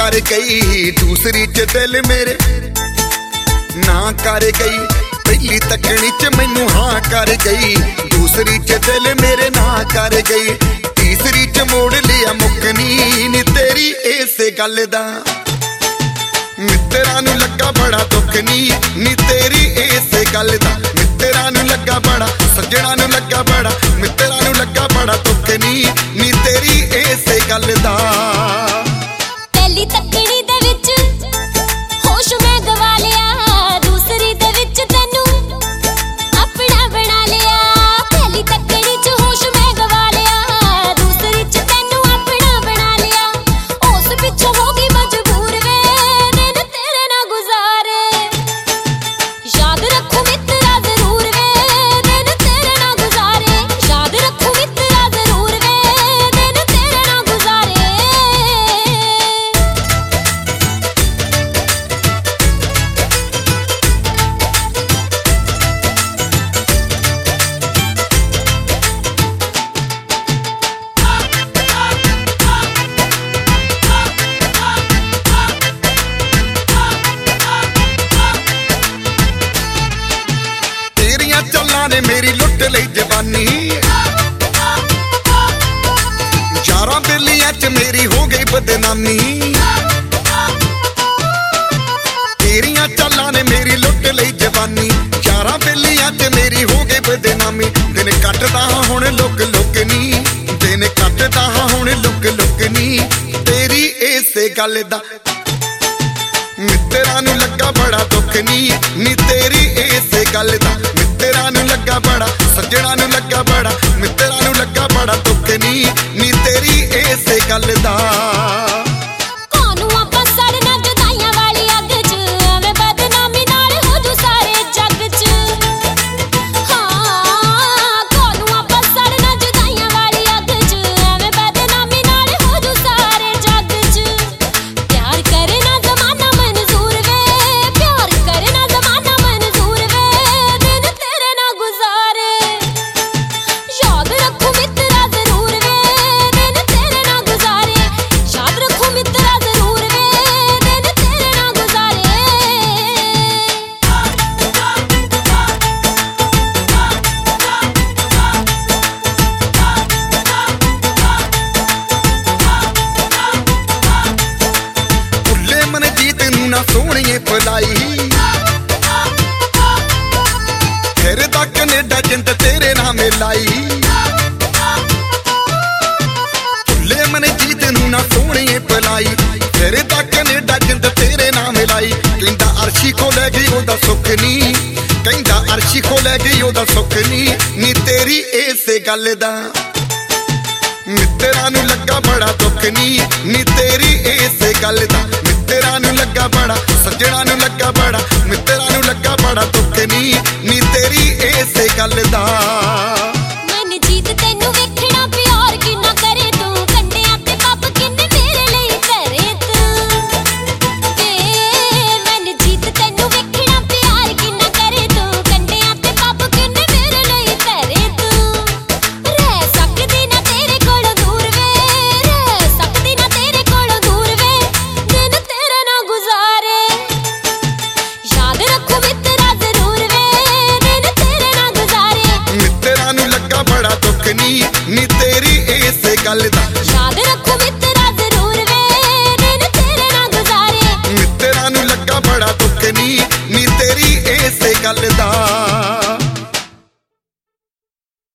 कर गई दूसरी च दिल मेरे ना कर गई। पहली तकनी च मैनू हाँ कर गई, दूसरी च दिल मेरे ना कर गई। तीसरी च मोड़ लिया मुकनी नी तेरी इस गल दा। मित्तरां नूं लगा बड़ा दुख नी तेरी इस गल दा। मित्तरां नूं लगा बड़ा, सज्जणा नूं लगा बड़ा, मित्तरां नूं लगा बड़ा दुख नी तेरी इस गल दा। पहली तकड़ी दे विच होश मैं गवा लिया, दूसरी दे विच तैनू अपना बना लिया। पहली तकड़ी च होश मैं गवा लिया, दूसरी च तैनू अपना बना लिया। उस पिछों हो गई मजबूर वे दिन तेरे ना गुजारे। याद रखूं मित्तरा जरूर वे दिन तेरे ना गुजारे। याद रखूं मित्तरा जरूर वे दिन तेरे ना गुजारे। तेरियां चल्लां ने मेरी लुट लई जवानी, यारां बेलियां च मेरी हो गई बदनामी। तेरियां चल्लां ने मेरी लुट लई जवानी, यारां बेलियां च मेरी हो गई बदनामी। दिन कटदा हां हुण लुक लुक नी, दिन कटदा हां हुण लुक लुक नी तेरी इस गल दा। मित्तरां नूं लगा बड़ा दुख नी तेरी इस गल दा। मित्तरां नूं लगा बड़ा, सज्जणा नूं लगा बड़ा, मित्तरां नूं लगा बड़ा दुख नी तेरी इस गल दा। ना सोहणीए भलाई फिर दा कनेडा जिंद तेरे नाम लाई। भुल्ले मनजीत नूं ना सोहणीए भलाई फिर दा कनेडा जिंद तेरे नाम लाई। कहंदा अर्शी को लै गई ओदा सुख नी, कहंदा अर्शी को लै गई ओदा सुख नी तेरी इस गल दा। मित्तरां नूं लगा बड़ा दुख नी तेरी इस गल दा। मित्तरां नूं लगा बड़ा, सज्जणा नूं लगा बड़ा, मित्तरां नूं लगा बड़ा दुख नी तेरी इस गल दा। मनजीत तैनू वेखना प्यार किन्ना करे तू, कंडियां ते पब किन्ने मेरे लई धरे तू। मनजीत तैनू वेखना प्यार किन्ना करे तू, कंडियां ते पब किन्ने मेरे लई धरे तू। रह सकदी ना तेरे कोलों दूर वे, रह सकदी ना तेरे कोलों दूर वे दिन तेरे ना गुजारे। याद रखूं मित्तरा जरूर वे दिन तेरे ना गुजारे। मित्तरां नूं लगा बड़ा दुख नी तेरी इस गल दा।